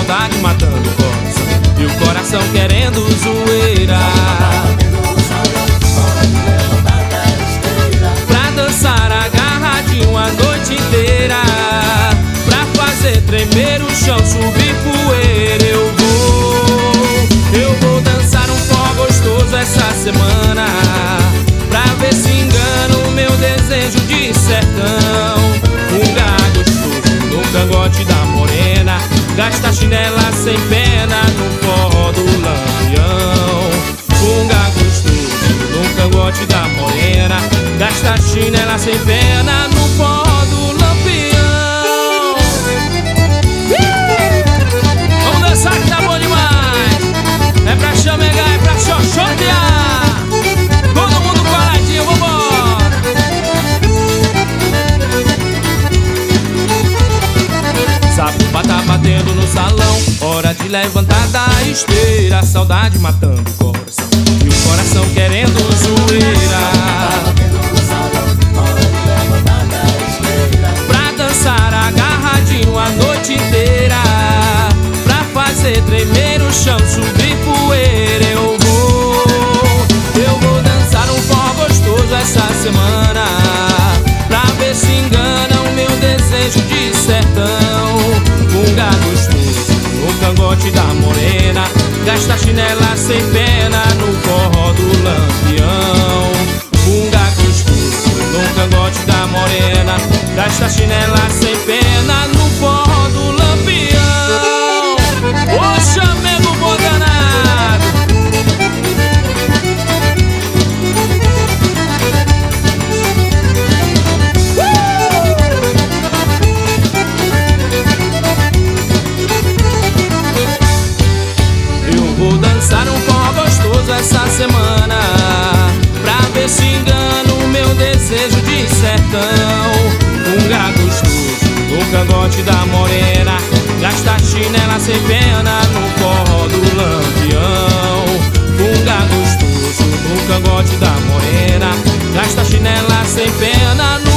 saudade matando o coração e o coração querendo zoeira. Pra dançar agarradinho a noite inteira, pra fazer tremer o chão, subir poeira. Eu vou dançar um forró gostoso essa semana, pra ver se engana o meu desejo de sertão. Funga gostoso no cangote da morena, gasta chinela sem pena no forró do Lampião. Funga gostoso no cangote da morena, gasta chinela sem pena no forró do Lampião. Vamos dançar que tá bom demais. É pra chamegar, é pra xoxotear. Todo mundo coladinho, vambora. Zabumba tá batendo no salão, hora de levantar da esteira. Saudade matando o coração e o coração querendo zoeira. Pra dançar agarradinho a noite inteira, pra fazer tremer o chão, subir poeira. Eu vou dançar um forró gostoso essa semana, pra ver se engana o meu desejo de sertão. Funga gostoso no cangote da morena, gasta chinela sem pena no forró do Lampião. Funga gostoso no cangote da morena, gasta chinela sem pena no forró do Lampião. Ô chamego bom danado. Eu vou dançar um forró gostoso essa semana, pra ver se engana o meu desejo de sertão. Funga gostoso no cangote da morena, gasta chinela sem pena no forró do Lampião. Funga gostoso no cangote da morena, gasta chinela sem pena no